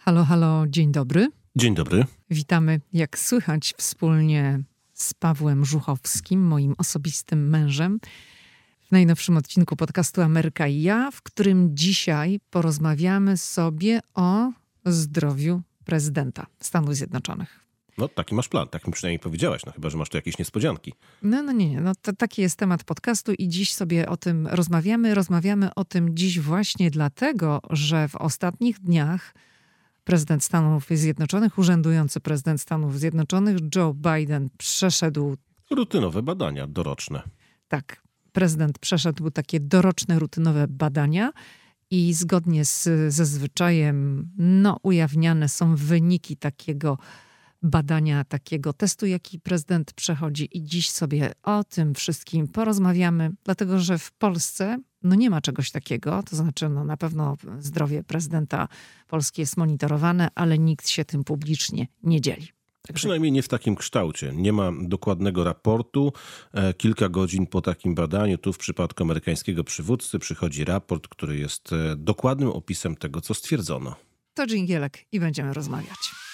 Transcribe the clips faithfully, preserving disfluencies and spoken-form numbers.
Halo, halo, dzień dobry. Dzień dobry. Witamy, jak słychać, wspólnie z Pawłem Żuchowskim, moim osobistym mężem, w najnowszym odcinku podcastu Ameryka i ja, w którym dzisiaj porozmawiamy sobie o zdrowiu prezydenta Stanów Zjednoczonych. No taki masz plan, tak mi przynajmniej powiedziałaś, no chyba że masz tu jakieś niespodzianki. No, no nie, nie, no to taki jest temat podcastu i dziś sobie o tym rozmawiamy. Rozmawiamy o tym dziś właśnie dlatego, że w ostatnich dniach prezydent Stanów Zjednoczonych, urzędujący prezydent Stanów Zjednoczonych Joe Biden przeszedł... Rutynowe badania doroczne. Tak, prezydent przeszedł takie doroczne, rutynowe badania i zgodnie z, ze zwyczajem no, ujawniane są wyniki takiego badania, takiego testu, jaki prezydent przechodzi. I dziś sobie o tym wszystkim porozmawiamy, dlatego że w Polsce no nie ma czegoś takiego. To znaczy no na pewno zdrowie prezydenta Polski jest monitorowane, ale nikt się tym publicznie nie dzieli. Także... Przynajmniej nie w takim kształcie. Nie ma dokładnego raportu. E, kilka godzin po takim badaniu, tu w przypadku amerykańskiego przywódcy, przychodzi raport, który jest e, dokładnym opisem tego, co stwierdzono. To dżingielek i będziemy rozmawiać.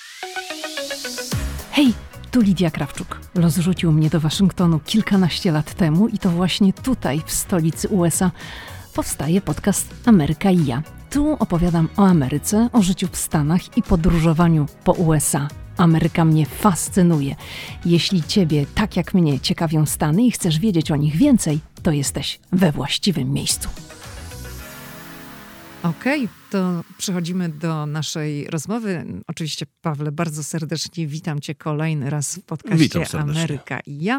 Hej, tu Lidia Krawczuk. Los rzucił mnie do Waszyngtonu kilkanaście lat temu i to właśnie tutaj, w stolicy U S A, powstaje podcast Ameryka i ja. Tu opowiadam o Ameryce, o życiu w Stanach i podróżowaniu po U S A. Ameryka mnie fascynuje. Jeśli Ciebie, tak jak mnie, ciekawią Stany i chcesz wiedzieć o nich więcej, to jesteś we właściwym miejscu. Okej, okay, to przechodzimy do naszej rozmowy. Oczywiście, Pawle, bardzo serdecznie witam Cię kolejny raz w podcaście Ameryka i ja.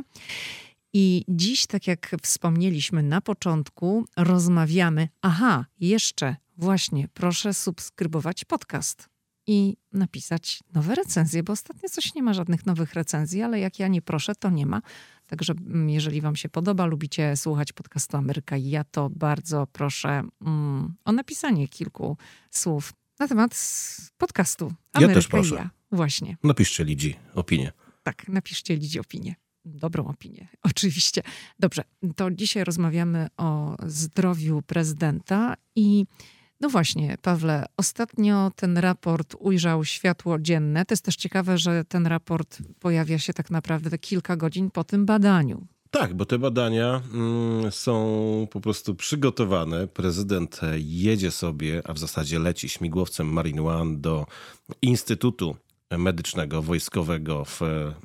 I dziś, tak jak wspomnieliśmy na początku, rozmawiamy... Aha, jeszcze właśnie proszę subskrybować podcast i napisać nowe recenzje, bo ostatnio coś nie ma żadnych nowych recenzji, ale jak ja nie proszę, to nie ma. Także jeżeli wam się podoba, lubicie słuchać podcastu Ameryka i ja, to bardzo proszę mm, o napisanie kilku słów na temat podcastu Ameryka ja też proszę. i ja. Właśnie. Napiszcie Lidzi opinię. Tak, napiszcie Lidzi opinię. Dobrą opinię, oczywiście. Dobrze, to dzisiaj rozmawiamy o zdrowiu prezydenta i no właśnie, Pawle, ostatnio ten raport ujrzał światło dzienne. To jest też ciekawe, że ten raport pojawia się tak naprawdę kilka godzin po tym badaniu. Tak, bo te badania mm, są po prostu przygotowane. Prezydent jedzie sobie, a w zasadzie leci śmigłowcem Marine One do Instytutu Medycznego Wojskowego w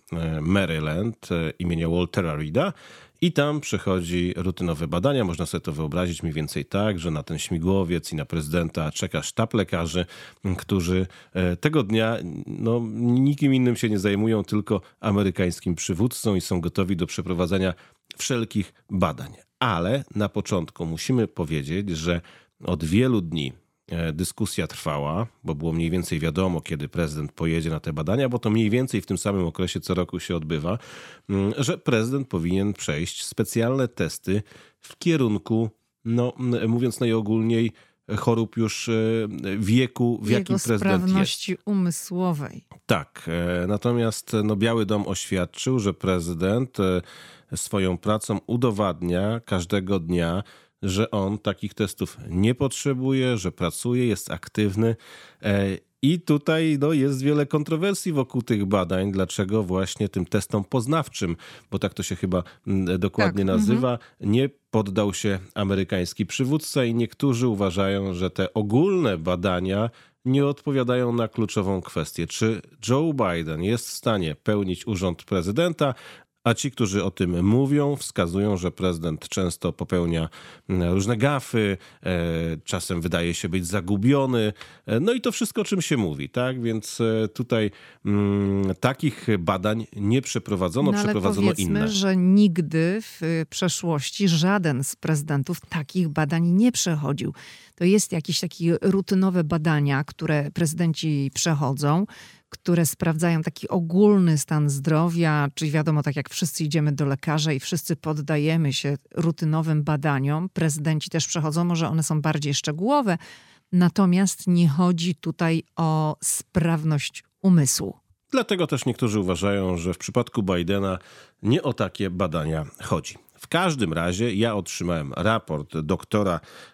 Maryland imienia Waltera Reeda i tam przechodzi rutynowe badania. Można sobie to wyobrazić mniej więcej tak, że na ten śmigłowiec i na prezydenta czeka sztab lekarzy, którzy tego dnia no, nikim innym się nie zajmują, tylko amerykańskim przywódcą i są gotowi do przeprowadzenia wszelkich badań. Ale na początku musimy powiedzieć, że od wielu dni dyskusja trwała, bo było mniej więcej wiadomo, kiedy prezydent pojedzie na te badania, bo to mniej więcej w tym samym okresie co roku się odbywa, że prezydent powinien przejść specjalne testy w kierunku, no mówiąc najogólniej, chorób już wieku, w jakim prezydent jest. Sprawności umysłowej. Tak, natomiast no, Biały Dom oświadczył, że prezydent swoją pracą udowadnia każdego dnia, że on takich testów nie potrzebuje, że pracuje, jest aktywny. I tutaj no, jest wiele kontrowersji wokół tych badań. Dlaczego właśnie tym testom poznawczym, bo tak to się chyba dokładnie tak, nazywa, mm-hmm. nie poddał się amerykański przywódca i niektórzy uważają, że te ogólne badania nie odpowiadają na kluczową kwestię. Czy Joe Biden jest w stanie pełnić urząd prezydenta, a ci, którzy o tym mówią, wskazują, że prezydent często popełnia różne gafy, czasem wydaje się być zagubiony. No i to wszystko, o czym się mówi, tak? Więc tutaj mm, takich badań nie przeprowadzono, no, ale przeprowadzono powiedzmy, inne. że nigdy w przeszłości żaden z prezydentów takich badań nie przechodził. To jest jakieś takie rutynowe badania, które prezydenci przechodzą, które sprawdzają taki ogólny stan zdrowia, czyli wiadomo, tak jak wszyscy idziemy do lekarza i wszyscy poddajemy się rutynowym badaniom. Prezydenci też przechodzą, może one są bardziej szczegółowe, natomiast nie chodzi tutaj o sprawność umysłu. Dlatego też niektórzy uważają, że w przypadku Bidena nie o takie badania chodzi. W każdym razie ja otrzymałem raport doktora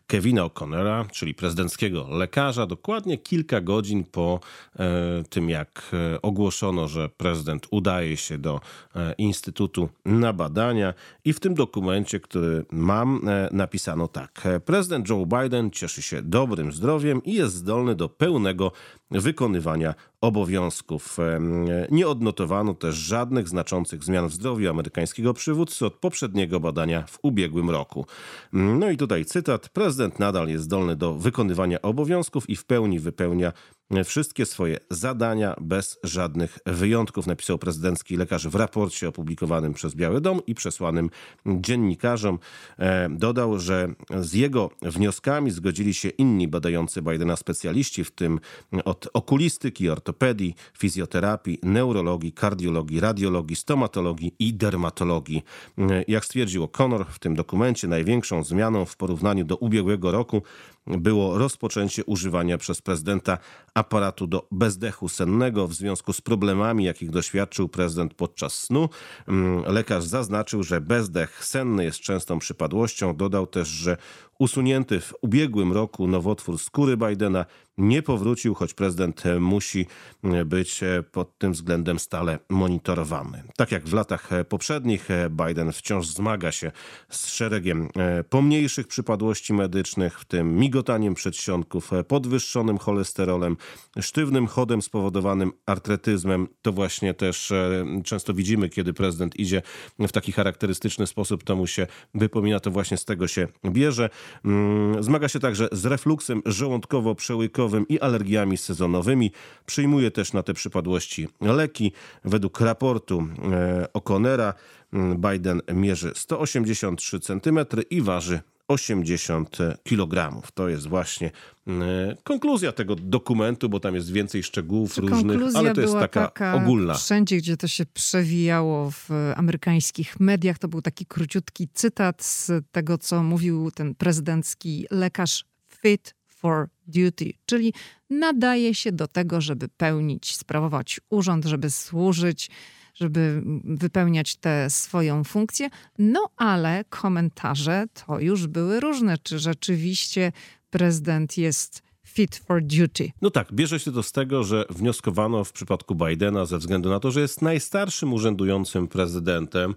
Kevina O'Connora, czyli prezydenckiego lekarza, dokładnie kilka godzin po e, tym, jak ogłoszono, że prezydent udaje się do e, Instytutu na badania. I w tym dokumencie, który mam, e, napisano tak. Prezydent Joe Biden cieszy się dobrym zdrowiem i jest zdolny do pełnego wykonywania obowiązków. Nie odnotowano też żadnych znaczących zmian w zdrowiu amerykańskiego przywódcy od poprzedniego badania w ubiegłym roku. No i tutaj cytat. Prezydent nadal jest zdolny do wykonywania obowiązków i w pełni wypełnia wszystkie swoje zadania bez żadnych wyjątków, napisał prezydencki lekarz w raporcie opublikowanym przez Biały Dom i przesłanym dziennikarzom. Dodał, że z jego wnioskami zgodzili się inni badający Bidena specjaliści, w tym od okulistyki, ortopedii, fizjoterapii, neurologii, kardiologii, radiologii, stomatologii i dermatologii. Jak stwierdził O'Connor w tym dokumencie, największą zmianą w porównaniu do ubiegłego roku było rozpoczęcie używania przez prezydenta aparatu do bezdechu sennego w związku z problemami, jakich doświadczył prezydent podczas snu. Lekarz zaznaczył, że bezdech senny jest częstą przypadłością. Dodał też, że usunięty w ubiegłym roku nowotwór skóry Bidena nie powrócił, choć prezydent musi być pod tym względem stale monitorowany. Tak jak w latach poprzednich, Biden wciąż zmaga się z szeregiem pomniejszych przypadłości medycznych, w tym migotaniem przedsionków, podwyższonym cholesterolem, sztywnym chodem spowodowanym artretyzmem. To właśnie też często widzimy, kiedy prezydent idzie w taki charakterystyczny sposób, to mu się wypomina, to właśnie z tego się bierze. Zmaga się także z refluksem żołądkowo-przełykowym i alergiami sezonowymi. Przyjmuje też na te przypadłości leki. Według raportu O'Connora Biden mierzy sto osiemdziesiąt trzy centymetry i waży osiemdziesiąt kilogramów. To jest właśnie konkluzja tego dokumentu, bo tam jest więcej szczegółów Czy różnych, ale to jest taka, taka ogólna. Wszędzie, gdzie to się przewijało w amerykańskich mediach, to był taki króciutki cytat z tego, co mówił ten prezydencki lekarz fit for duty, czyli nadaje się do tego, żeby pełnić, sprawować urząd, żeby służyć, żeby wypełniać tę swoją funkcję. No ale komentarze to już były różne. Czy rzeczywiście prezydent jest fit for duty? No tak, bierze się to z tego, że wnioskowano w przypadku Bidena ze względu na to, że jest najstarszym urzędującym prezydentem,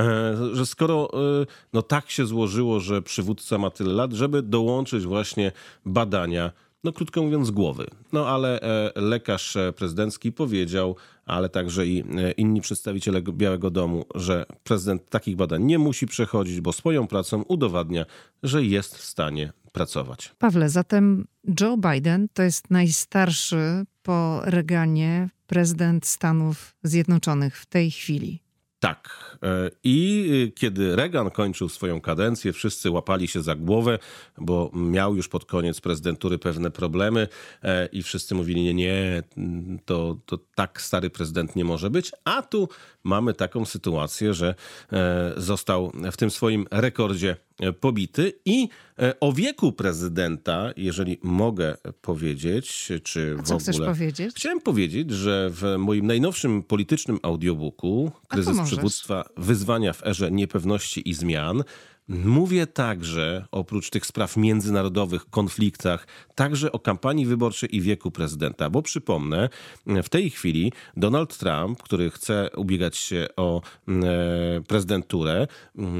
że skoro no tak się złożyło, że przywódca ma tyle lat, żeby dołączyć właśnie badania, no krótko mówiąc, z głowy. No ale lekarz prezydencki powiedział, ale także i inni przedstawiciele Białego Domu, że prezydent takich badań nie musi przechodzić, bo swoją pracą udowadnia, że jest w stanie pracować. Pawle, zatem Joe Biden to jest najstarszy po Reaganie prezydent Stanów Zjednoczonych w tej chwili. Tak. I kiedy Reagan kończył swoją kadencję, wszyscy łapali się za głowę, bo miał już pod koniec prezydentury pewne problemy i wszyscy mówili, nie, nie, to, to tak stary prezydent nie może być. A tu mamy taką sytuację, że został w tym swoim rekordzie pobity i o wieku prezydenta, jeżeli mogę powiedzieć, czy A w co ogóle... chcesz powiedzieć? Chciałem powiedzieć, że w moim najnowszym politycznym audiobooku Kryzys przywództwa, wyzwania w erze niepewności i zmian, mówię także, oprócz tych spraw międzynarodowych, konfliktach, także o kampanii wyborczej i wieku prezydenta. Bo przypomnę, w tej chwili Donald Trump, który chce ubiegać się o prezydenturę,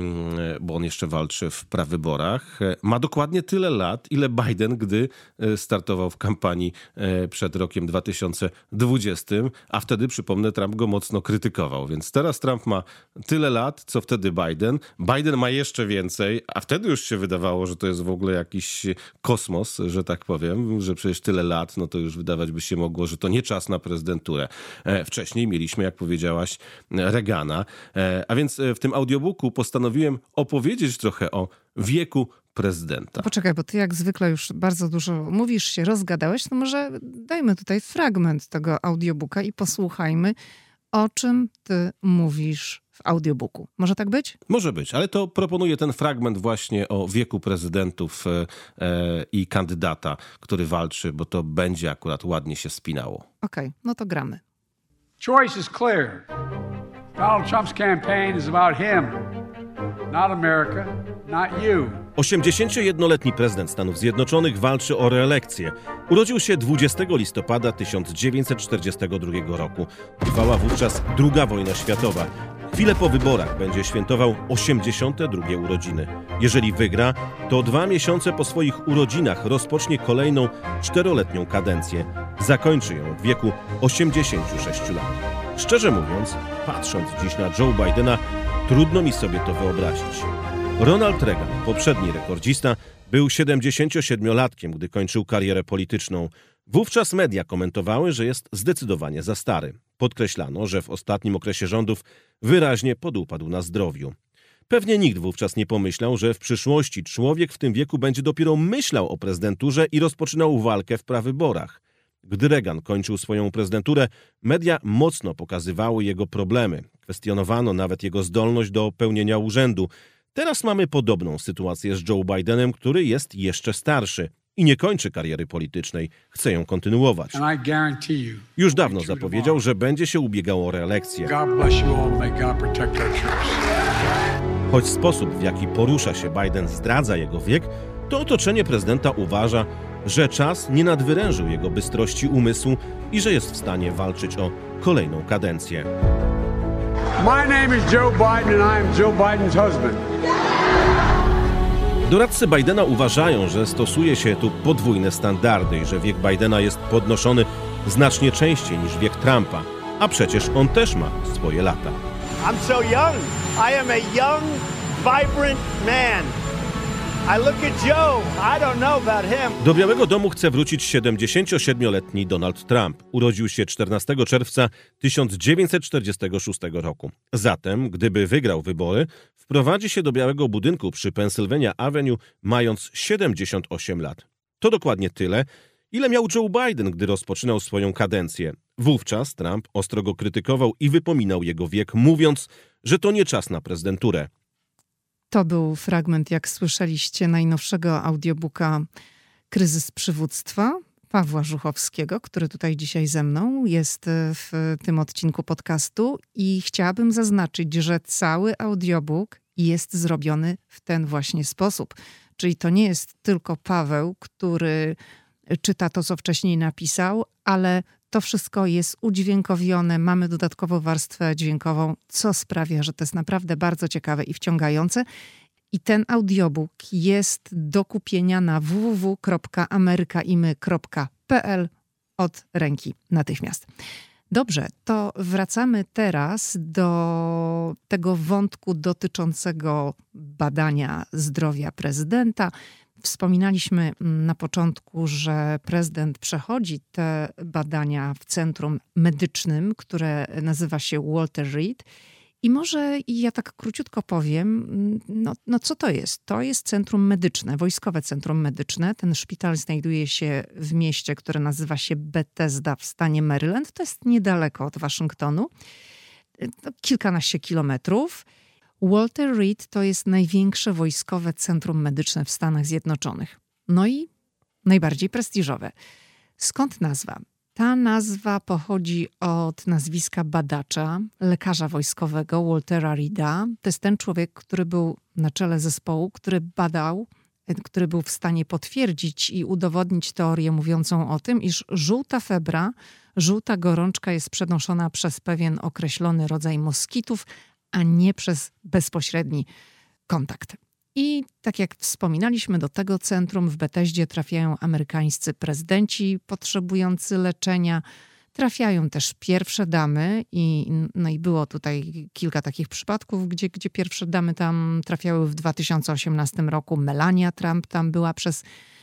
bo on jeszcze walczy w prawyborach, ma dokładnie tyle lat, ile Biden, gdy startował w kampanii przed rokiem dwa tysiące dwudziestym, a wtedy, przypomnę, Trump go mocno krytykował. Więc teraz Trump ma tyle lat, co wtedy Biden. Biden ma jeszcze więcej. Więcej, a wtedy już się wydawało, że to jest w ogóle jakiś kosmos, że tak powiem, że przecież tyle lat, no to już wydawać by się mogło, że to nie czas na prezydenturę. Wcześniej mieliśmy, jak powiedziałaś, Reagana. A więc w tym audiobooku postanowiłem opowiedzieć trochę o wieku prezydenta. Poczekaj, bo ty jak zwykle już bardzo dużo mówisz, się rozgadałeś, to może dajmy tutaj fragment tego audiobooka i posłuchajmy, o czym ty mówisz w audiobooku. Może tak być? Może być, ale to proponuję ten fragment właśnie o wieku prezydentów e, i kandydata, który walczy, bo to będzie akurat ładnie się spinało. Okej, okay, no to gramy. Choice is clear. Donald Trump's campaign is about him, not America, not you. osiemdziesięciojednoletni prezydent Stanów Zjednoczonych walczy o reelekcję. Urodził się dwudziestego listopada tysiąc dziewięćset czterdziestego drugiego roku. Trwała wówczas druga wojna światowa. Chwilę po wyborach będzie świętował osiemdziesiąte drugie urodziny. Jeżeli wygra, to dwa miesiące po swoich urodzinach rozpocznie kolejną czteroletnią kadencję. Zakończy ją w wieku osiemdziesięciu sześciu lat. Szczerze mówiąc, patrząc dziś na Joe Bidena, trudno mi sobie to wyobrazić. Ronald Reagan, poprzedni rekordzista, był siedemdziesięciosiedmiolatkiem, gdy kończył karierę polityczną. Wówczas media komentowały, że jest zdecydowanie za stary. Podkreślano, że w ostatnim okresie rządów wyraźnie podupadł na zdrowiu. Pewnie nikt wówczas nie pomyślał, że w przyszłości człowiek w tym wieku będzie dopiero myślał o prezydenturze i rozpoczynał walkę w prawyborach. Gdy Reagan kończył swoją prezydenturę, media mocno pokazywały jego problemy. Kwestionowano nawet jego zdolność do pełnienia urzędu. Teraz mamy podobną sytuację z Joe Bidenem, który jest jeszcze starszy i nie kończy kariery politycznej. Chce ją kontynuować. Już dawno zapowiedział, że będzie się ubiegał o reelekcję. Choć sposób, w jaki porusza się Biden, zdradza jego wiek, to otoczenie prezydenta uważa, że czas nie nadwyrężył jego bystrości umysłu i że jest w stanie walczyć o kolejną kadencję. My name is Joe Biden and I am Joe Biden's husband. Doradcy Bidena uważają, że stosuje się tu podwójne standardy i że wiek Bidena jest podnoszony znacznie częściej niż wiek Trumpa, a przecież on też ma swoje lata. I'm so young. I am a young, vibrant man. I look at Joe. I don't know about him. Do Białego Domu chce wrócić siedemdziesięciosiedmioletni Donald Trump. Urodził się czternastego czerwca tysiąc dziewięćset czterdziestego szóstego roku. Zatem, gdyby wygrał wybory, wprowadzi się do Białego Budynku przy Pennsylvania Avenue mając siedemdziesiąt osiem lat. To dokładnie tyle, ile miał Joe Biden, gdy rozpoczynał swoją kadencję. Wówczas Trump ostro go krytykował i wypominał jego wiek, mówiąc, że to nie czas na prezydenturę. To był fragment, jak słyszeliście, najnowszego audiobooka Kryzys przywództwa Pawła Żuchowskiego, który tutaj dzisiaj ze mną jest w tym odcinku podcastu i chciałabym zaznaczyć, że cały audiobook jest zrobiony w ten właśnie sposób. Czyli to nie jest tylko Paweł, który czyta to, co wcześniej napisał, ale to wszystko jest udźwiękowione, mamy dodatkową warstwę dźwiękową, co sprawia, że to jest naprawdę bardzo ciekawe i wciągające. I ten audiobook jest do kupienia na w w w kropka amerykaimy kropka p l od ręki natychmiast. Dobrze, to wracamy teraz do tego wątku dotyczącego badania zdrowia prezydenta. Wspominaliśmy na początku, że prezydent przechodzi te badania w centrum medycznym, które nazywa się Walter Reed. I może ja tak króciutko powiem, no, no co to jest? To jest centrum medyczne, wojskowe centrum medyczne. Ten szpital znajduje się w mieście, które nazywa się Bethesda w stanie Maryland. To jest niedaleko od Waszyngtonu, kilkanaście kilometrów. Walter Reed to jest największe wojskowe centrum medyczne w Stanach Zjednoczonych. No i najbardziej prestiżowe. Skąd nazwa? Ta nazwa pochodzi od nazwiska badacza, lekarza wojskowego Waltera Reeda. To jest ten człowiek, który był na czele zespołu, który badał, który był w stanie potwierdzić i udowodnić teorię mówiącą o tym, iż żółta febra, żółta gorączka jest przenoszona przez pewien określony rodzaj moskitów, a nie przez bezpośredni kontakt. I tak jak wspominaliśmy, do tego centrum w Bethesdzie trafiają amerykańscy prezydenci potrzebujący leczenia. Trafiają też pierwsze damy i, no i było tutaj kilka takich przypadków, gdzie, gdzie pierwsze damy tam trafiały w dwa tysiące osiemnastym roku. Melania Trump tam była przez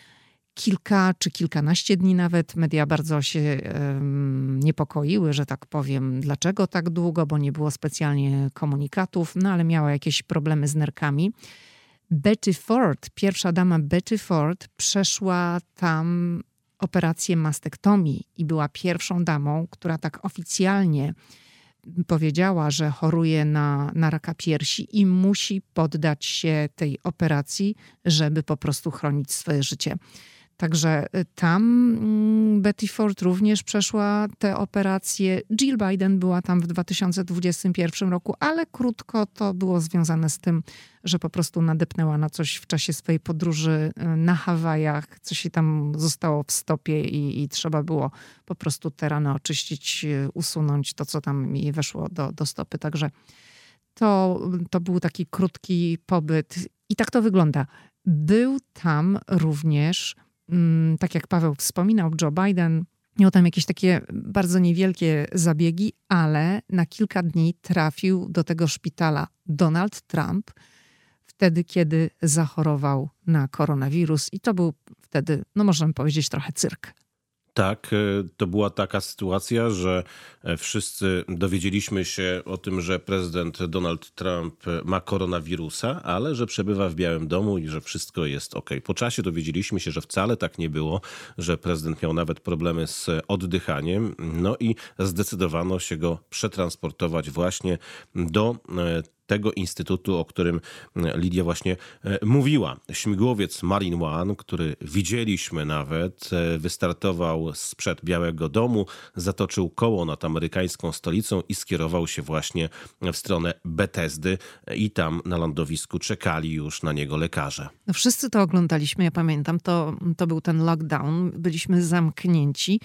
kilka czy kilkanaście dni nawet. Media bardzo się um, niepokoiły, że tak powiem, dlaczego tak długo, bo nie było specjalnie komunikatów, no ale miała jakieś problemy z nerkami. Betty Ford, pierwsza dama Betty Ford przeszła tam operację mastektomii i była pierwszą damą, która tak oficjalnie powiedziała, że choruje na, na raka piersi i musi poddać się tej operacji, żeby po prostu chronić swoje życie. Także tam Betty Ford również przeszła tę operację. Jill Biden była tam w dwa tysiące dwudziestym pierwszym roku, ale krótko to było związane z tym, że po prostu nadepnęła na coś w czasie swojej podróży na Hawajach, coś jej tam zostało w stopie i, i trzeba było po prostu te rany oczyścić, usunąć to, co tam jej weszło do, do stopy. Także to, to był taki krótki pobyt i tak to wygląda. Był tam również, tak jak Paweł wspominał, Joe Biden. Miał tam jakieś takie bardzo niewielkie zabiegi, ale na kilka dni trafił do tego szpitala Donald Trump, wtedy, kiedy zachorował na koronawirus. I to był wtedy, no możemy powiedzieć, trochę cyrk. Tak, to była taka sytuacja, że wszyscy dowiedzieliśmy się o tym, że prezydent Donald Trump ma koronawirusa, ale że przebywa w Białym Domu i że wszystko jest okej. Po czasie dowiedzieliśmy się, że wcale tak nie było, że prezydent miał nawet problemy z oddychaniem, no i zdecydowano się go przetransportować właśnie do tego instytutu, o którym Lidia właśnie mówiła. Śmigłowiec Marine One, który widzieliśmy nawet, wystartował sprzed Białego Domu, zatoczył koło nad amerykańską stolicą i skierował się właśnie w stronę Bethesdy i tam na lądowisku czekali już na niego lekarze. No wszyscy to oglądaliśmy, ja pamiętam, to, to był ten lockdown, byliśmy zamknięci.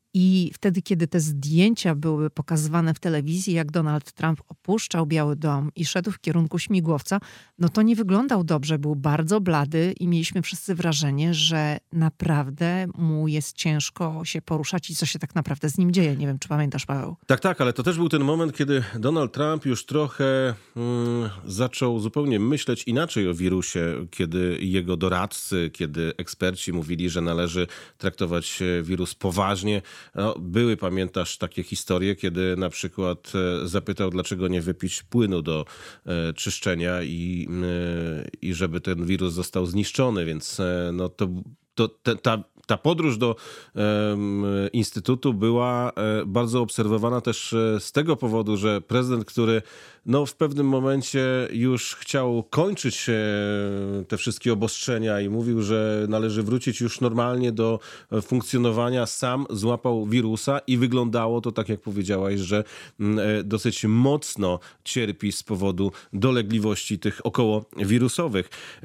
I wtedy, kiedy te zdjęcia były pokazywane w telewizji, jak Donald Trump opuszczał Biały Dom i szedł w kierunku śmigłowca, no to nie wyglądał dobrze, był bardzo blady i mieliśmy wszyscy wrażenie, że naprawdę mu jest ciężko się poruszać i co się tak naprawdę z nim dzieje. Nie wiem, czy pamiętasz, Paweł? Tak, tak, ale to też był ten moment, kiedy Donald Trump już trochę mm, zaczął zupełnie myśleć inaczej o wirusie, kiedy jego doradcy, kiedy eksperci mówili, że należy traktować wirus poważnie. No, były, pamiętasz, takie historie, kiedy na przykład zapytał, dlaczego nie wypić płynu do e, czyszczenia i, e, i żeby ten wirus został zniszczony, więc e, no to, to te, ta, ta podróż do e, instytutu była e, bardzo obserwowana też e, z tego powodu, że prezydent, który no, w pewnym momencie już chciał kończyć e, te wszystkie obostrzenia i mówił, że należy wrócić już normalnie do funkcjonowania, sam złapał wirusa i wyglądało to, tak jak powiedziałaś, że e, dosyć mocno cierpi z powodu dolegliwości tych okołowirusowych.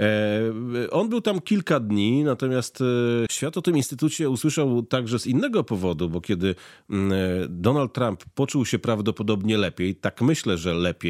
E, on był tam kilka dni, natomiast e, świat o tym instytucie usłyszał także z innego powodu, bo kiedy e, Donald Trump poczuł się prawdopodobnie lepiej, tak myślę, że lepiej,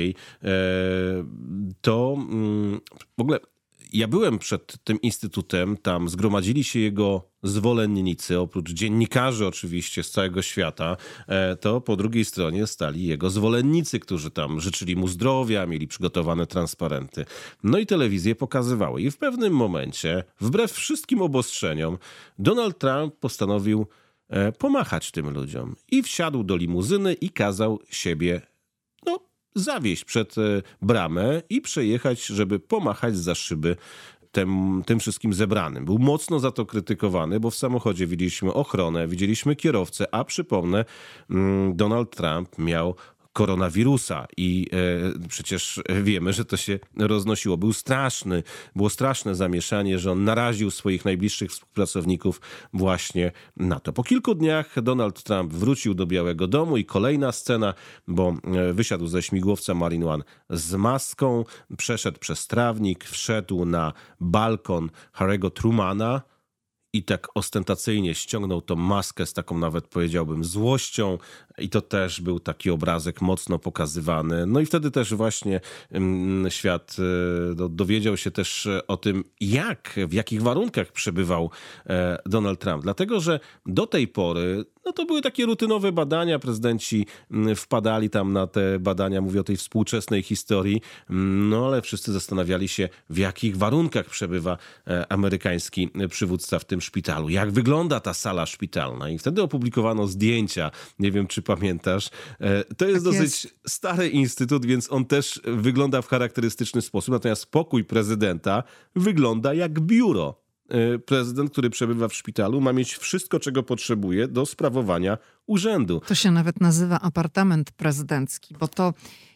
to w ogóle ja byłem przed tym instytutem, tam zgromadzili się jego zwolennicy, oprócz dziennikarzy oczywiście z całego świata, to po drugiej stronie stali jego zwolennicy, którzy tam życzyli mu zdrowia, mieli przygotowane transparenty. No i telewizje pokazywały. I w pewnym momencie, wbrew wszystkim obostrzeniom, Donald Trump postanowił pomachać tym ludziom. I wsiadł do limuzyny i kazał siebie zawieźć przed bramę i przejechać, żeby pomachać za szyby tym, tym wszystkim zebranym. Był mocno za to krytykowany, bo w samochodzie widzieliśmy ochronę, widzieliśmy kierowcę, a przypomnę, Donald Trump miał koronawirusa i e, przecież wiemy, że to się roznosiło. Był straszny, było straszne zamieszanie, że on naraził swoich najbliższych współpracowników właśnie na to. Po kilku dniach Donald Trump wrócił do Białego Domu i kolejna scena, bo wysiadł ze śmigłowca Marine One z maską, przeszedł przez trawnik, wszedł na balkon Harry'ego Trumana i tak ostentacyjnie ściągnął tą maskę z taką nawet, powiedziałbym, złością i to też był taki obrazek mocno pokazywany. No i wtedy też właśnie mm, świat e, dowiedział się też o tym, jak, w jakich warunkach przebywał e, Donald Trump. Dlatego, że do tej pory no to były takie rutynowe badania, prezydenci wpadali tam na te badania, mówię o tej współczesnej historii, no ale wszyscy zastanawiali się, w jakich warunkach przebywa amerykański przywódca w tym szpitalu, jak wygląda ta sala szpitalna. I wtedy opublikowano zdjęcia, nie wiem czy pamiętasz. To jest tak dosyć jest. stary instytut, więc on też wygląda w charakterystyczny sposób, natomiast pokój prezydenta wygląda jak biuro. Prezydent, który przebywa w szpitalu, ma mieć wszystko, czego potrzebuje do sprawowania urzędu. To się nawet nazywa apartament prezydencki, bo to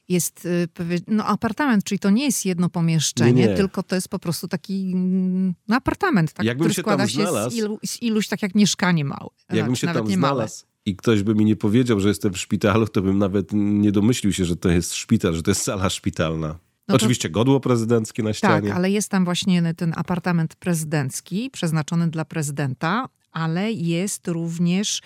jest no, apartament, czyli to nie jest jedno pomieszczenie, nie, nie. tylko to jest po prostu taki no, apartament, tak, który się składa tam się znalazł, z, ilu, z iluś, tak jak mieszkanie małe. Jakbym znaczy, się nawet tam nie znalazł małe. i ktoś by mi nie powiedział, że jestem w szpitalu, to bym nawet nie domyślił się, że to jest szpital, że to jest sala szpitalna. No Oczywiście to... godło prezydenckie na ścianie. Tak, ale jest tam właśnie ten apartament prezydencki, przeznaczony dla prezydenta, ale jest również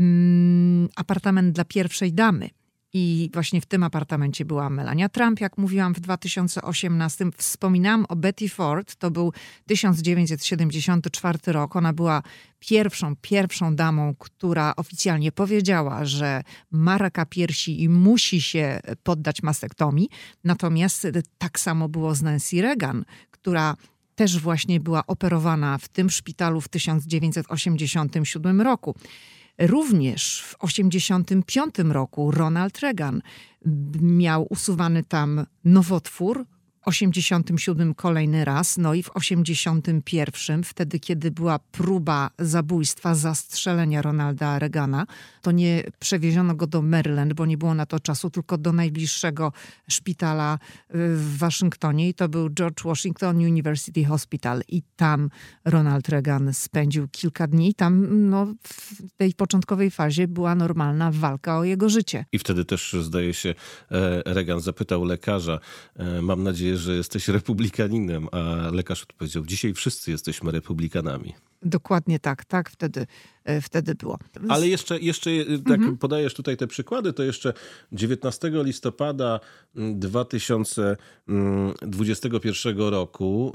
um, apartament dla pierwszej damy. I właśnie w tym apartamencie była Melania Trump, jak mówiłam, w dwa tysiące osiemnastym. Wspominałam o Betty Ford, to był tysiąc dziewięćset siedemdziesiąty czwarty rok. Ona była pierwszą, pierwszą damą, która oficjalnie powiedziała, że ma raka piersi i musi się poddać mastektomii. Natomiast tak samo było z Nancy Reagan, która też właśnie była operowana w tym szpitalu w tysiąc dziewięćset osiemdziesiątym siódmym roku. Również w osiemdziesiątym piątym roku Ronald Reagan miał usuwany tam nowotwór, w osiemdziesiątym siódmym kolejny raz, no i w osiemdziesiątym pierwszym, wtedy kiedy była próba zabójstwa, zastrzelenia Ronalda Reagana, to nie przewieziono go do Maryland, bo nie było na to czasu, tylko do najbliższego szpitala w Waszyngtonie i to był George Washington University Hospital i tam Ronald Reagan spędził kilka dni. Tam no, w tej początkowej fazie była normalna walka o jego życie. I wtedy też, zdaje się, Reagan zapytał lekarza, mam nadzieję, że jesteś republikaninem, a lekarz odpowiedział, dzisiaj wszyscy jesteśmy republikanami. Dokładnie tak, tak wtedy, wtedy było. Ale jeszcze, jeszcze tak mhm. podajesz tutaj te przykłady, to jeszcze dziewiętnastego listopada dwa tysiące dwudziestego pierwszego roku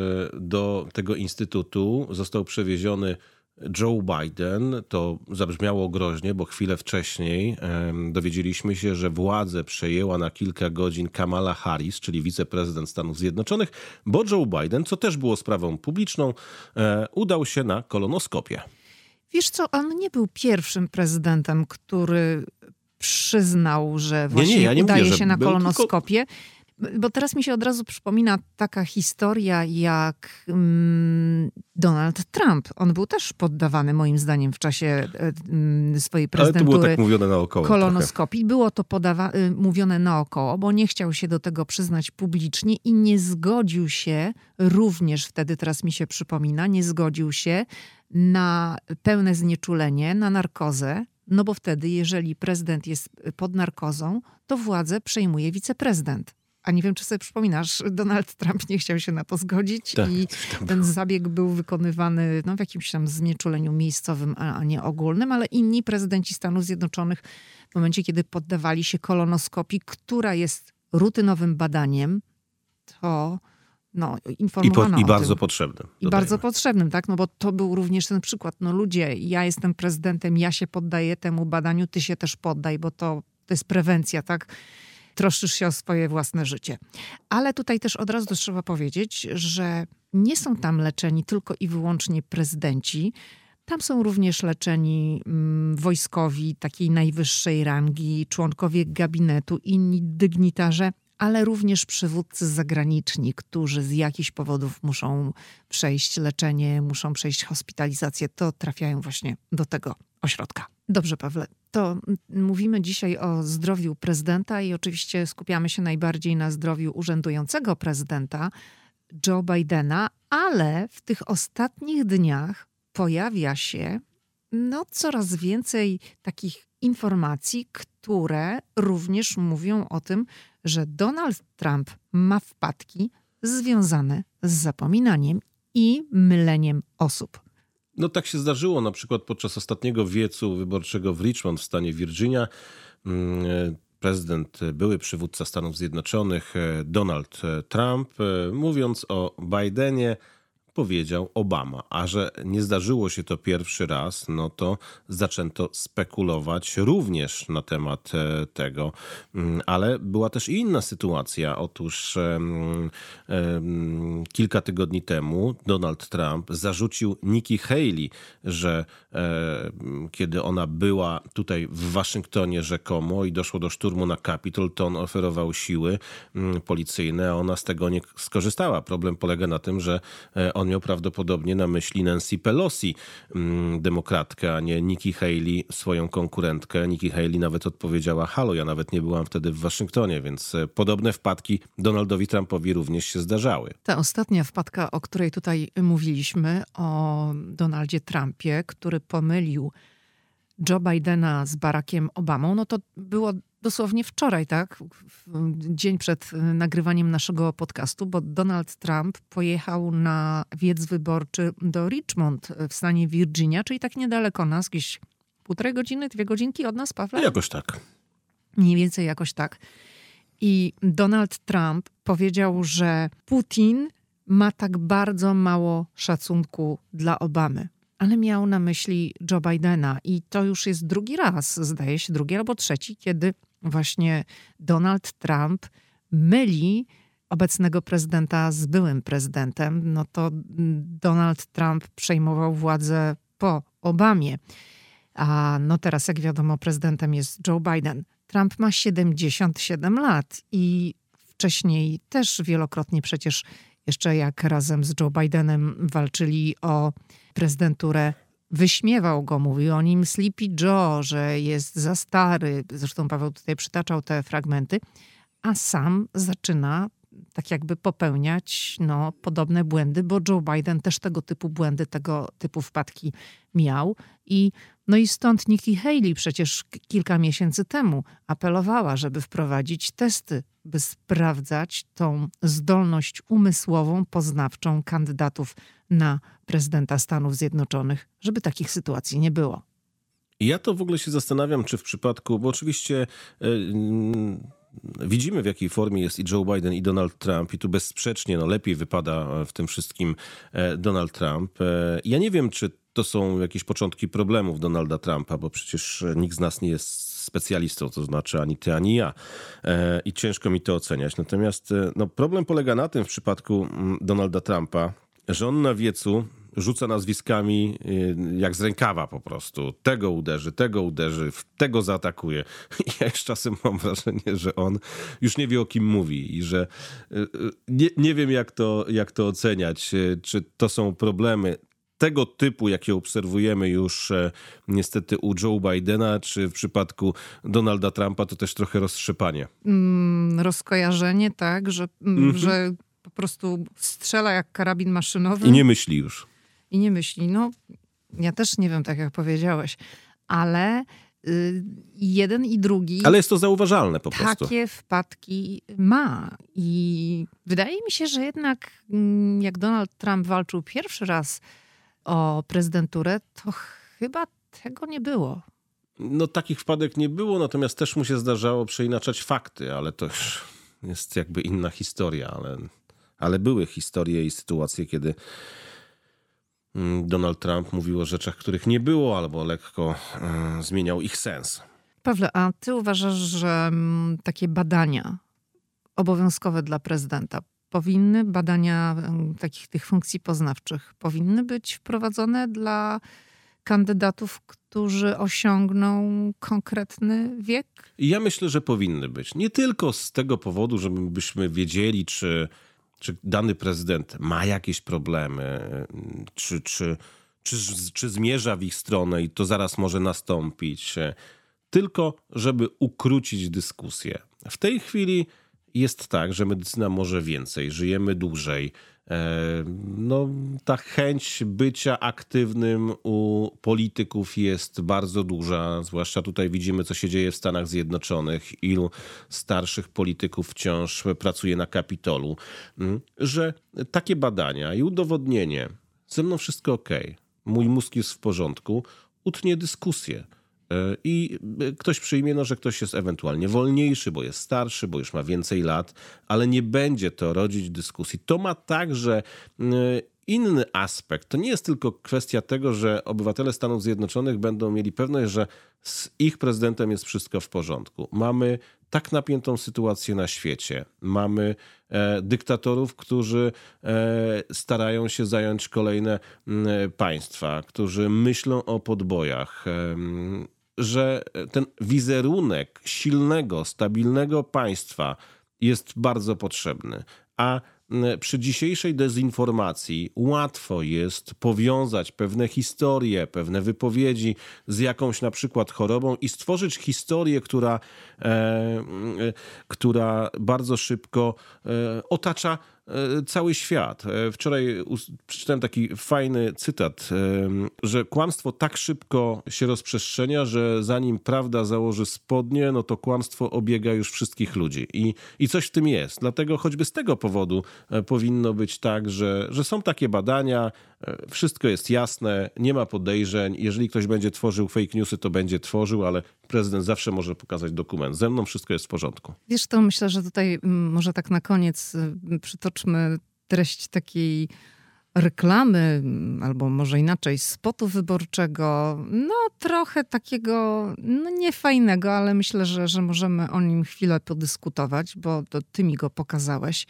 do tego instytutu został przewieziony Joe Biden. To zabrzmiało groźnie, bo chwilę wcześniej um, dowiedzieliśmy się, że władzę przejęła na kilka godzin Kamala Harris, czyli wiceprezydent Stanów Zjednoczonych, bo Joe Biden, co też było sprawą publiczną, e, udał się na kolonoskopię. Wiesz co, on nie był pierwszym prezydentem, który przyznał, że właśnie nie, nie, ja nie udaje mówię, się na kolonoskopię. Tylko... Bo teraz mi się od razu przypomina taka historia jak mm, Donald Trump. On był też poddawany moim zdaniem w czasie mm, swojej prezydentury. Ale to było tak mówione naokoło. Kolonoskopii. Trochę. Było to podawa- y, mówione naokoło, bo nie chciał się do tego przyznać publicznie i nie zgodził się również wtedy, teraz mi się przypomina, nie zgodził się na pełne znieczulenie, na narkozę. No bo wtedy, jeżeli prezydent jest pod narkozą, to władzę przejmuje wiceprezydent. A nie wiem, czy sobie przypominasz, Donald Trump nie chciał się na to zgodzić tak, i ten zabieg był wykonywany no, w jakimś tam znieczuleniu miejscowym, a, a nie ogólnym, ale inni prezydenci Stanów Zjednoczonych w momencie, kiedy poddawali się kolonoskopii, która jest rutynowym badaniem, to no, informowano I, po, i o bardzo tym. potrzebnym. I bardzo potrzebnym, tak? No bo to był również ten przykład. No ludzie, ja jestem prezydentem, ja się poddaję temu badaniu, ty się też poddaj, bo to, to jest prewencja, tak? Troszczysz się o swoje własne życie. Ale tutaj też od razu trzeba powiedzieć, że nie są tam leczeni tylko i wyłącznie prezydenci. Tam są również leczeni mm, wojskowi takiej najwyższej rangi, członkowie gabinetu, inni dygnitarze, ale również przywódcy zagraniczni, którzy z jakichś powodów muszą przejść leczenie, muszą przejść hospitalizację. To trafiają właśnie do tego ośrodka. Dobrze, Pawle, to mówimy dzisiaj o zdrowiu prezydenta i oczywiście skupiamy się najbardziej na zdrowiu urzędującego prezydenta Joe Bidena, ale w tych ostatnich dniach pojawia się no, coraz więcej takich informacji, które również mówią o tym, że Donald Trump ma wpadki związane z zapominaniem i myleniem osób. No tak się zdarzyło na przykład podczas ostatniego wiecu wyborczego w Richmond w stanie Virginia. Prezydent, były przywódca Stanów Zjednoczonych Donald Trump, mówiąc o Bidenie, powiedział Obama, a że nie zdarzyło się to pierwszy raz, no to zaczęto spekulować również na temat tego. Ale była też i inna sytuacja. Otóż um, um, kilka tygodni temu Donald Trump zarzucił Nikki Haley, że um, kiedy ona była tutaj w Waszyngtonie rzekomo i doszło do szturmu na Capitol, to on oferował siły um, policyjne, a ona z tego nie skorzystała. Problem polega na tym, że on miał prawdopodobnie na myśli Nancy Pelosi, demokratkę, a nie Nikki Haley, swoją konkurentkę. Nikki Haley nawet odpowiedziała: halo, ja nawet nie byłam wtedy w Waszyngtonie, więc podobne wpadki Donaldowi Trumpowi również się zdarzały. Ta ostatnia wpadka, o której tutaj mówiliśmy, o Donaldzie Trumpie, który pomylił Joe Bidena z Barackiem Obamą, no to było dosłownie wczoraj, tak? Dzień przed nagrywaniem naszego podcastu, bo Donald Trump pojechał na wiec wyborczy do Richmond w stanie Virginia, czyli tak niedaleko nas, gdzieś półtorej godziny, dwie godzinki od nas, Pawle? Jakoś tak. Mniej więcej jakoś tak. I Donald Trump powiedział, że Putin ma tak bardzo mało szacunku dla Obamy. Ale miał na myśli Joe Bidena i to już jest drugi raz, zdaje się, drugi albo trzeci, kiedy właśnie Donald Trump myli obecnego prezydenta z byłym prezydentem. No to Donald Trump przejmował władzę po Obamie. A no teraz, jak wiadomo, prezydentem jest Joe Biden. Trump ma siedemdziesiąt siedem lat i wcześniej też wielokrotnie przecież jeszcze jak razem z Joe Bidenem walczyli o prezydenturę, wyśmiewał go, mówił o nim Sleepy Joe, że jest za stary. Zresztą Paweł tutaj przytaczał te fragmenty, a sam zaczyna tak jakby popełniać no, podobne błędy, bo Joe Biden też tego typu błędy, tego typu wpadki miał. I, no i stąd Nikki Haley przecież kilka miesięcy temu apelowała, żeby wprowadzić testy, by sprawdzać tą zdolność umysłową, poznawczą kandydatów na prezydenta Stanów Zjednoczonych, żeby takich sytuacji nie było. Ja to w ogóle się zastanawiam, czy w przypadku, bo oczywiście yy, widzimy, w jakiej formie jest i Joe Biden, i Donald Trump, i tu bezsprzecznie no, lepiej wypada w tym wszystkim Donald Trump. Ja nie wiem, czy to są jakieś początki problemów Donalda Trumpa, bo przecież nikt z nas nie jest specjalistą, to znaczy ani ty, ani ja. I ciężko mi to oceniać. Natomiast no, problem polega na tym w przypadku Donalda Trumpa, że on na wiecu rzuca nazwiskami jak z rękawa po prostu. Tego uderzy, tego uderzy, tego zaatakuje. I ja już czasem mam wrażenie, że on już nie wie, o kim mówi i że nie, nie wiem, jak to, jak to oceniać. Czy to są problemy tego typu, jakie obserwujemy już e, niestety u Joe Bidena, czy w przypadku Donalda Trumpa, to też trochę roztrzepanie. Mm, rozkojarzenie, tak, że, mm-hmm. że po prostu strzela jak karabin maszynowy. I nie myśli już. I nie myśli. No, ja też nie wiem, tak jak powiedziałeś, ale y, jeden i drugi... Ale jest to zauważalne po prostu. Takie wpadki ma. I wydaje mi się, że jednak jak Donald Trump walczył pierwszy raz o prezydenturę, to chyba tego nie było. No takich wpadek nie było, natomiast też mu się zdarzało przeinaczać fakty, ale to już jest jakby inna historia. Ale, ale były historie i sytuacje, kiedy Donald Trump mówił o rzeczach, których nie było, albo lekko y, zmieniał ich sens. Pawle, a ty uważasz, że m, takie badania obowiązkowe dla prezydenta powinny, badania m, takich tych funkcji poznawczych, powinny być wprowadzone dla kandydatów, którzy osiągną konkretny wiek? Ja myślę, że powinny być. Nie tylko z tego powodu, żebyśmy wiedzieli, czy czy dany prezydent ma jakieś problemy, czy, czy, czy, czy zmierza w ich stronę i to zaraz może nastąpić, tylko żeby ukrócić dyskusję. W tej chwili jest tak, że medycyna może więcej, żyjemy dłużej. No, ta chęć bycia aktywnym u polityków jest bardzo duża, zwłaszcza tutaj widzimy, co się dzieje w Stanach Zjednoczonych, ilu starszych polityków wciąż pracuje na Kapitolu, że takie badania i udowodnienie, ze mną wszystko okej, mój mózg jest w porządku, utnie dyskusję. I ktoś przyjmie, no, że ktoś jest ewentualnie wolniejszy, bo jest starszy, bo już ma więcej lat, ale nie będzie to rodzić dyskusji. To ma także inny aspekt. To nie jest tylko kwestia tego, że obywatele Stanów Zjednoczonych będą mieli pewność, że z ich prezydentem jest wszystko w porządku. Mamy tak napiętą sytuację na świecie. Mamy e, dyktatorów, którzy e, starają się zająć kolejne m, państwa, którzy myślą o podbojach. E, że ten wizerunek silnego, stabilnego państwa jest bardzo potrzebny. A przy dzisiejszej dezinformacji łatwo jest powiązać pewne historie, pewne wypowiedzi z jakąś na przykład chorobą i stworzyć historię, która, e, e, która bardzo szybko e, otacza cały świat. Wczoraj przeczytałem taki fajny cytat, że kłamstwo tak szybko się rozprzestrzenia, że zanim prawda założy spodnie, no to kłamstwo obiega już wszystkich ludzi. I, i coś w tym jest. Dlatego choćby z tego powodu powinno być tak, że, że są takie badania, wszystko jest jasne, nie ma podejrzeń. Jeżeli ktoś będzie tworzył fake newsy, to będzie tworzył, ale prezydent zawsze może pokazać dokument. Ze mną wszystko jest w porządku. Wiesz, to myślę, że tutaj może tak na koniec przytoczmy treść takiej reklamy, albo może inaczej, spotu wyborczego. No trochę takiego, no niefajnego, ale myślę, że, że możemy o nim chwilę podyskutować, bo to ty mi go pokazałeś.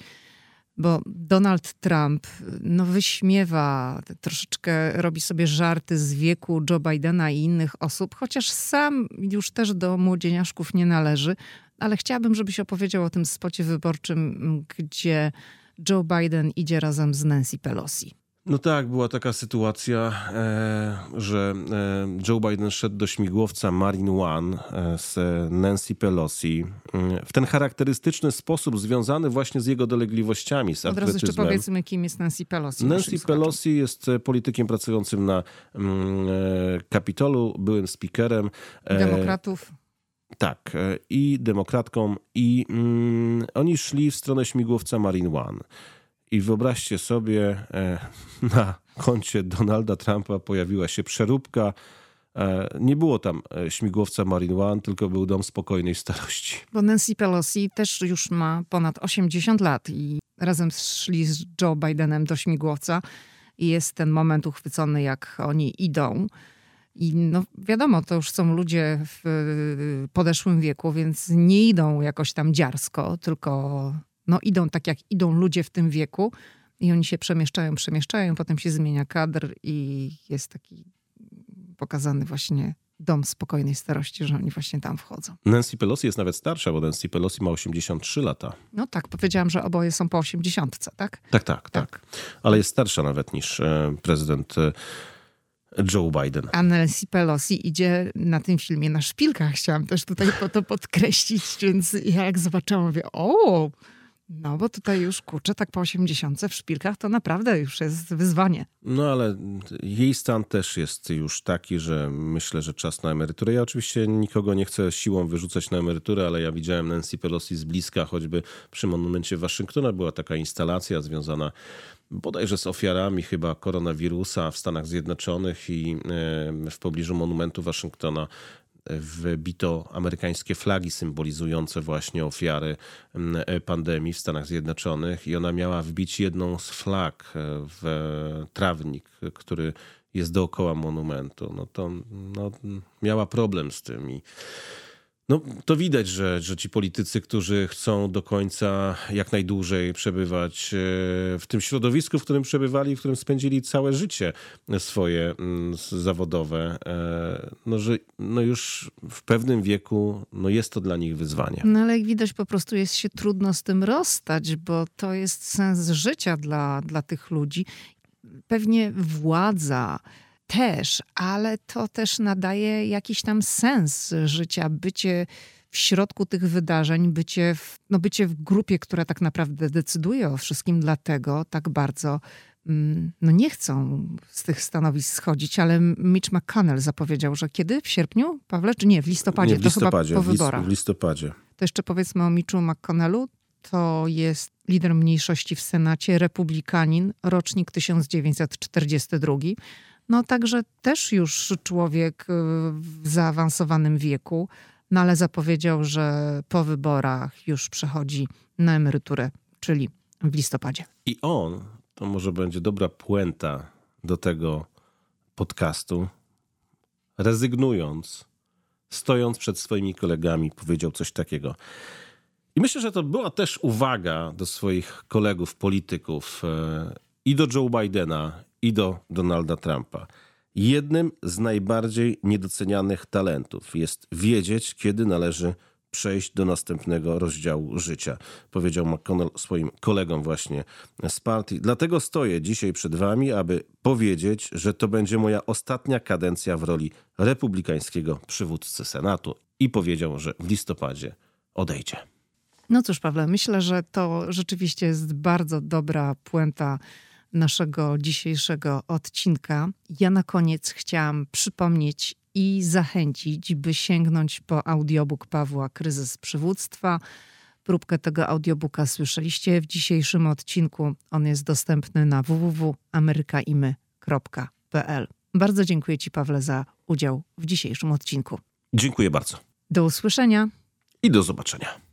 Bo Donald Trump no, wyśmiewa, troszeczkę robi sobie żarty z wieku Joe Bidena i innych osób, chociaż sam już też do młodzieniaszków nie należy. Ale chciałabym, żebyś opowiedział o tym spocie wyborczym, gdzie Joe Biden idzie razem z Nancy Pelosi. No tak, była taka sytuacja, e, że e, Joe Biden szedł do śmigłowca Marine One e, z Nancy Pelosi e, w ten charakterystyczny sposób związany właśnie z jego dolegliwościami, z Od razu jeszcze artretyzmem. powiedzmy, kim jest Nancy Pelosi. Nancy Pelosi jest politykiem pracującym na mm, e, Kapitolu, byłym speakerem. E, Demokratów. Tak, e, i demokratką. I mm, oni szli w stronę śmigłowca Marine One. I wyobraźcie sobie, na koncie Donalda Trumpa pojawiła się przeróbka. Nie było tam śmigłowca Marine One, tylko był dom spokojnej starości. Bo Nancy Pelosi też już ma ponad osiemdziesiąt lat i razem szli z Joe Bidenem do śmigłowca i jest ten moment uchwycony, jak oni idą. I no wiadomo, to już są ludzie w podeszłym wieku, więc nie idą jakoś tam dziarsko, tylko... No idą tak, jak idą ludzie w tym wieku i oni się przemieszczają, przemieszczają, potem się zmienia kadr i jest taki pokazany właśnie dom spokojnej starości, że oni właśnie tam wchodzą. Nancy Pelosi jest nawet starsza, bo Nancy Pelosi ma osiemdziesiąt trzy lata. No tak, powiedziałam, że oboje są po osiemdziesiątce, tak? Tak, tak, tak, tak. Ale jest starsza nawet niż prezydent Joe Biden. A Nancy Pelosi idzie na tym filmie na szpilkach. Chciałam też tutaj to podkreślić, więc ja jak zobaczyłam, mówię, o... No bo tutaj już, kurczę, tak po osiemdziesiątce w szpilkach to naprawdę już jest wyzwanie. No ale jej stan też jest już taki, że myślę, że czas na emeryturę. Ja oczywiście nikogo nie chcę siłą wyrzucać na emeryturę, ale ja widziałem Nancy Pelosi z bliska, choćby przy monumencie Waszyngtona była taka instalacja związana bodajże z ofiarami chyba koronawirusa w Stanach Zjednoczonych i w pobliżu monumentu Waszyngtona wbito amerykańskie flagi symbolizujące właśnie ofiary pandemii w Stanach Zjednoczonych i ona miała wbić jedną z flag w trawnik, który jest dookoła monumentu. No to no, miała problem z tym i no, to widać, że, że ci politycy, którzy chcą do końca jak najdłużej przebywać w tym środowisku, w którym przebywali, w którym spędzili całe życie swoje zawodowe, no, że no już w pewnym wieku no jest to dla nich wyzwanie. No ale jak widać, po prostu jest się trudno z tym rozstać, bo to jest sens życia dla, dla tych ludzi. Pewnie władza też, ale to też nadaje jakiś tam sens życia, bycie w środku tych wydarzeń, bycie w, no bycie w grupie, która tak naprawdę decyduje o wszystkim, dlatego tak bardzo no nie chcą z tych stanowisk schodzić, ale Mitch McConnell zapowiedział, że kiedy? W sierpniu, Pawle? Czy nie, w listopadzie? Nie, w listopadzie, to chyba po wyborach. W listopadzie. To jeszcze powiedzmy o Mitchu McConnellu. To jest lider mniejszości w Senacie, republikanin, rocznik tysiąc dziewięćset czterdziesty drugi. No także też już człowiek w zaawansowanym wieku, no ale zapowiedział, że po wyborach już przechodzi na emeryturę, czyli w listopadzie. I on, to może będzie dobra puenta do tego podcastu, rezygnując, stojąc przed swoimi kolegami, powiedział coś takiego. I myślę, że to była też uwaga do swoich kolegów, polityków i do Joe Bidena, i do Donalda Trumpa. Jednym z najbardziej niedocenianych talentów jest wiedzieć, kiedy należy przejść do następnego rozdziału życia, powiedział McConnell swoim kolegom właśnie z partii. Dlatego stoję dzisiaj przed wami, aby powiedzieć, że to będzie moja ostatnia kadencja w roli republikańskiego przywódcy Senatu. I powiedział, że w listopadzie odejdzie. No cóż, Pawle, myślę, że to rzeczywiście jest bardzo dobra puenta naszego dzisiejszego odcinka. Ja na koniec chciałam przypomnieć i zachęcić, by sięgnąć po audiobook Pawła Kryzys Przywództwa. Próbkę tego audiobooka słyszeliście w dzisiejszym odcinku. On jest dostępny na w w w kropka amerykaimy kropka p l. Bardzo dziękuję ci, Pawle, za udział w dzisiejszym odcinku. Dziękuję bardzo. Do usłyszenia. I do zobaczenia.